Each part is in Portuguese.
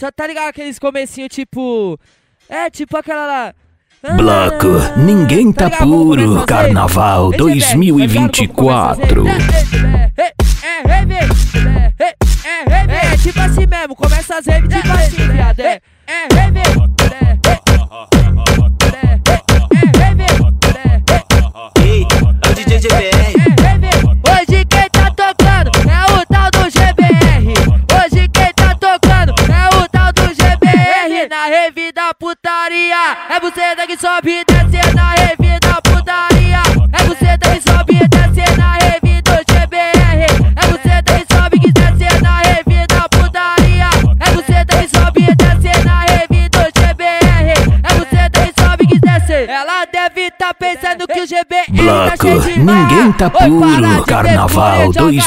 tá ligado aqueles comecinho tipo... É, tipo aquela lá... Bloco, ninguém tá puro, Carnaval 2024. É, tipo assim mesmo, começa as raves tipo assim, viado. É Ei, é o DJ GBR. Hoje quem tá tocando é o tal do GBR. Hoje quem tá tocando é o tal do GBR. Na rave da putaria, é você que sobe e desce na rave da putaria. É você que sobe e desce na rave do GBR. É você que sobe e desce na rave da putaria. É você que sobe e desce na rave do GBR. É você que sobe e desce. Ela deve tá pensando que o GBR Bloco, tá cheio de ninguém tá marra. puro, Carnaval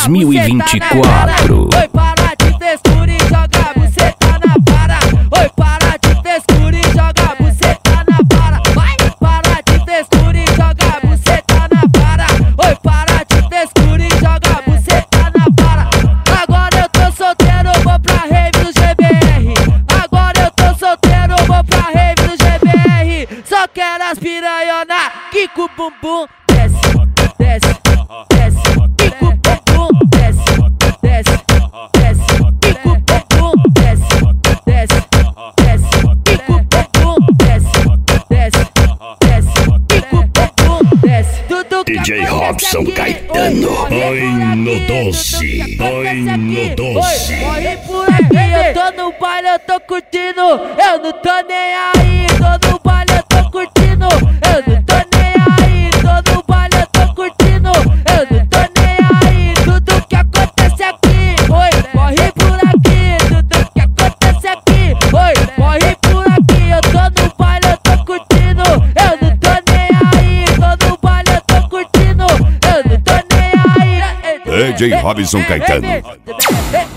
2024. Oi, para de textura e joga buceta na vara. Oi, para de textura e joga buceta na vara. Vai, para de textura e joga buceta na vara. Oi, para de textura e joga buceta na vara. Agora eu tô solteiro, vou pra rave do GBR. Agora eu tô solteiro, vou pra rave do GBR. Só quero as piranhona, que com o bumbum desce, desce, desce. Que com o bumbum desce, desce, desce. Que com o bumbum desce, desce, desce. Que com o bumbum desce, desce, desce. Que com o bumbum desce. Tudo que DJ acontece Robson aqui, Caetano. oi, Oi no doce, oi no doce. Morre por aqui, eu tô no baile, eu tô curtindo. Eu não tô nem aí, tô no baile, eu tô curtindo. Eu não tô nem aí, tô no baile, eu tô curtindo. Eu não tô nem aí, tudo que acontece aqui. Oi, morre por aqui, tudo que acontece aqui. Oi, morre por aqui, eu tô no baile, eu tô curtindo. Eu não tô nem aí, tô no baile, eu tô curtindo. Eu não tô nem aí. DJ Robson Caetano.